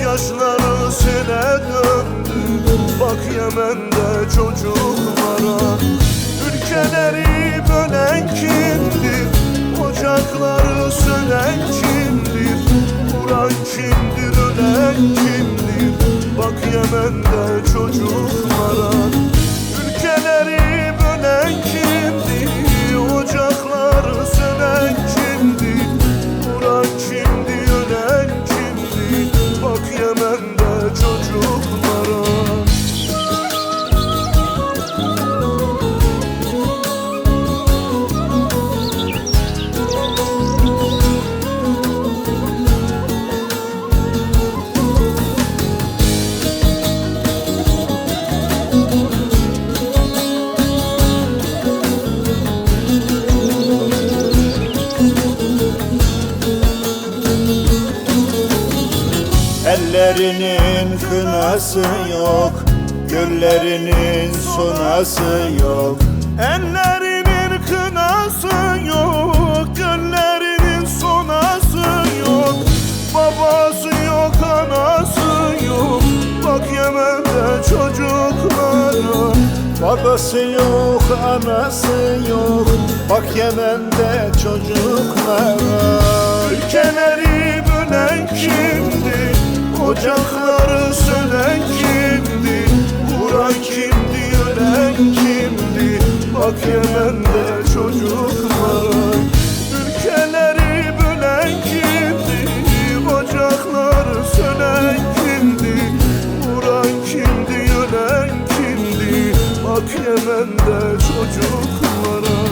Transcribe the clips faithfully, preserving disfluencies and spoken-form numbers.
Gözyaşları sele döndü. Bak Yemen'de çocuklara. Ülkeleri bölen kimdir? Ocakları sönen kimdir? Vuran kimdir? Ölen kimdir? Bak Yemen'de çocuklara. Ülkeleri bölen kimdir? Ocakları sönen kimdir? Vuran kimdir? Ölen kimdir? Bak Yemen'de çocuklara. Ellerinin kınası yok, göllerinin sonası yok. Ellerinin kınası yok, göllerinin sonası yok. Babası yok, anası yok. Bak Yemen'de çocuklara. Babası yok, anası yok. Bak Yemen'de çocuklara. Ülkeleri bölen kimdi? Ocakları sönen kimdi? Vuran kimdi? Ölen kimdi? Bak Yemen'de çocuklara. Ülkeleri bölen kimdi? Ocakları sönen kimdi? Vuran kimdi? Ölen kimdi? Bak Yemen'de çocuklara.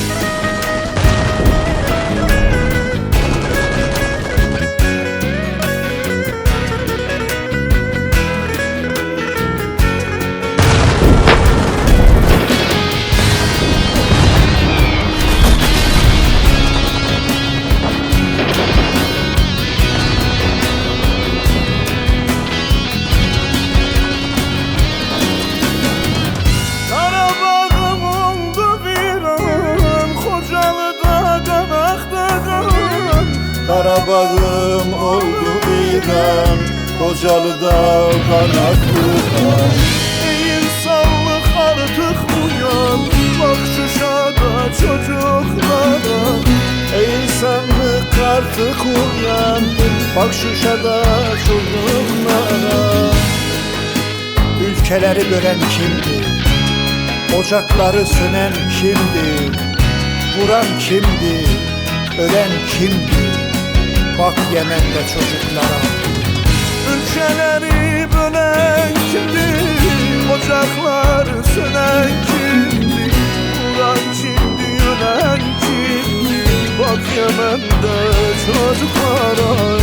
Karabağım oldu viran, Kocalı'da kanatlıdan. Ey insanlık artık uyan, bak Şuşa'da çocuklara. Ey insanlık artık uyan, bak Şuşa'da çocuklara. Ülkeleri bölen kimdi? Ocakları sönen kimdi? Vuran kimdi? Ölen kimdi? Bak Yemen'de çocuklara. Ülkeleri bölen kimdi? Ocakları sönen kimdi? Vuran kimdi? Ölen kimdi? Bak Yemen'de çocuklara.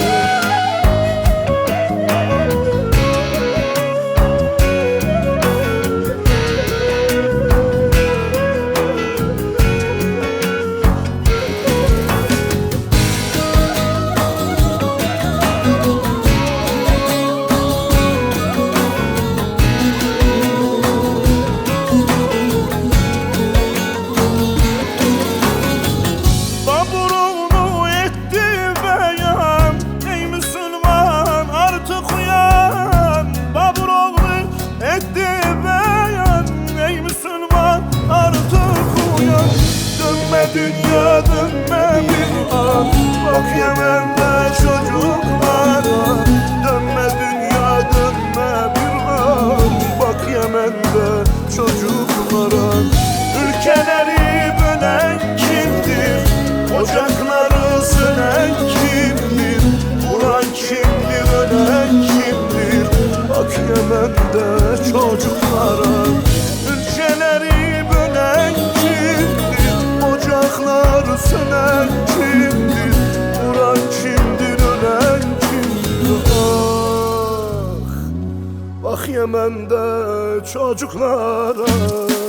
Dünya dönme bir an, bak Yemen'de çocuklara. Dönme dünya dönme bir an, bak Yemen'de çocuklara. Ülkeleri bölen kimdir? Ocakları sönen kimdir? Vuran kimdir? Ölen kimdir? Bak Yemen'de çocuklara. Ülkeleri bölen kimdir? Ocaklar sönen kimdir? Vuran kimdir? Ölen kimdir? Ah, bak Yemen'de çocuklara.